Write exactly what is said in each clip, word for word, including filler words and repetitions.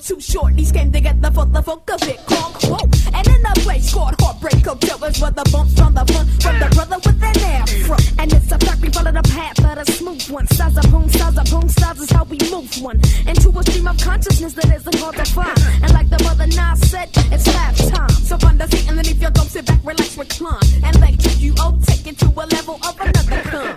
too short. These came together for the funk of it called quote. And in the place called Heartbreak Hotel is where the bumps from the front from the brother with an afro. And it's a fact we follow the path of the smooth one. Stars of boom, stars of boom, stars is how we move one into a stream of consciousness that isn't hard to find. And like the mother Nas said, it's halftime. So find the seat underneath your dome, sit back, relax, recline, and let you oh take it to a level of another kind.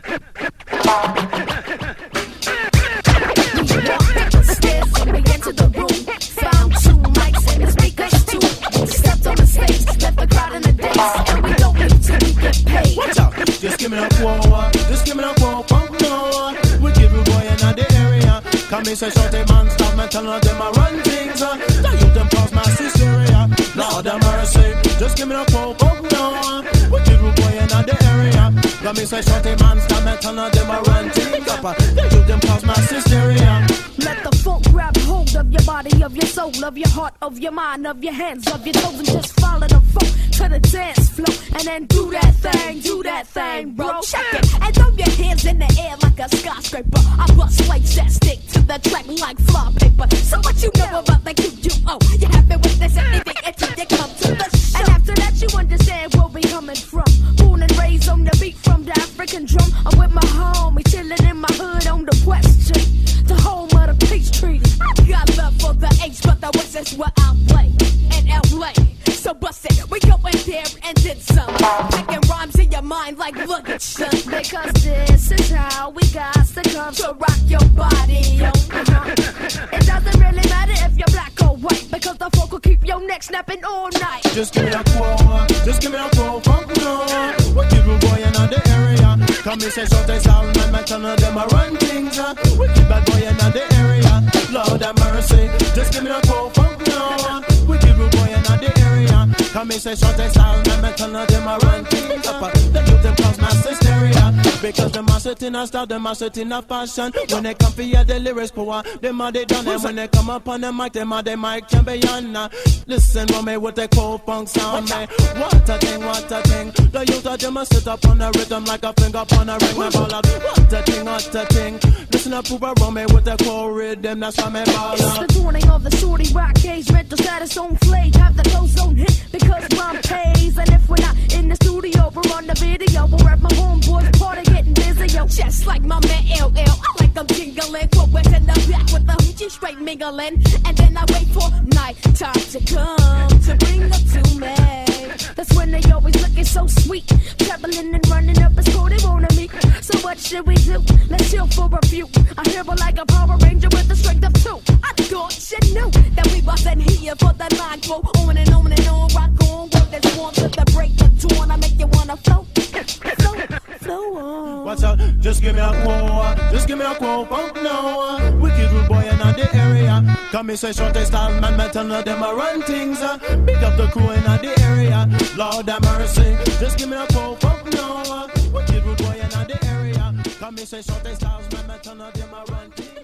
We walked up the stairs and we entered the room. Found two mics and the speakers too. Stepped on the stage, left the crowd in the daze, and we don't leave till we get paid. Watch out, just give me a quo, just give me a quo, funk no. We give you boy in the area. Come me say shorty man, stop me telling them I run things. Uh, the youth them cause mass hysteria. Lord have mercy, just give me a quo, funk no. We give you boy in the area. Come me say shorty man, stop me telling them I run things. Up, uh, the youth them cause mass hysteria. Let the funk grab hold of your body, of your soul, of your heart, of your mind, of your hands, of your toes, and just follow the funk to the dance floor. And then do that thing, do that thing, bro. Check it, and throw your hands in the air like a skyscraper. I bust lights that stick to the track like fly paper. So what you know about the Q U O? You happy with this anything until you come to the show. And after that you understand where we coming from. Born and raised on the beat from the African drum. I'm with my homie, chilling in my hood on the West Street, the home of the peace treaty. I got love for the H, but the West is where I play, in L A. So bust it, we go in there and did some. Packing rhymes in your mind like luggage, son. Because this is how we got to come to rock your body, uh-huh. It doesn't really matter if you're black or white, because the folk will keep your neck snapping all night. Just give me a quo, just give me a quo, funk no. We give you boy in the area. Come me say shorty sound, man, man, tell them I run things. Uh. We keep bad boy in the area. Lord have mercy, just give me a quo, funk no. We give you boy in the area. Come me say shorty sound, man, man, tell them I run things. Up, uh, the youth them cause mass hysteria. Because them a sit in a style, them a sit in a fashion. When they come for hear the lyrics power, them a they done. And when they come up on the mic, them a they mic champion. Uh. Listen to me with the cold funk sound, man. What a thing, what a thing. The youth of them a sit up on the rhythm like a finger upon a ring. And ball out, what a thing, what a thing. Listen up, Poopa Roll me with the cold rhythm, that's why me ball It's out. the morning of the shorty rock cage, mental status on flake. Have the clothes on hit because mom pays. And if we're not in the studio, we're on the video. We're at my homeboy's party getting busy, yo. Just like my man L L, I like them jingling. Quotes in the back with the hoochie straight mingling. And then I wait for night time to come to bring up to me. That's when they always looking so sweet, traveling and running up a score they wanna meet. So what should we do? Let's chill for a few. I hear her like a Power Ranger with the strength of two. I thought you knew that we wasn't here for the line go on and on and on. Rock on with this warm to the break of dawn. I make you wanna flow, flow, flow on. Watch out, just give me a quo, just give me a quo, funk no. We give you boy in the area. Come me say shorty style, man, man, tell them I run things. Uh. Pick up the crew in the area. Lord have mercy, just give me a quo, funk no. We give you boy in the area. Come me say shorty styles, man, man, tell them I run things.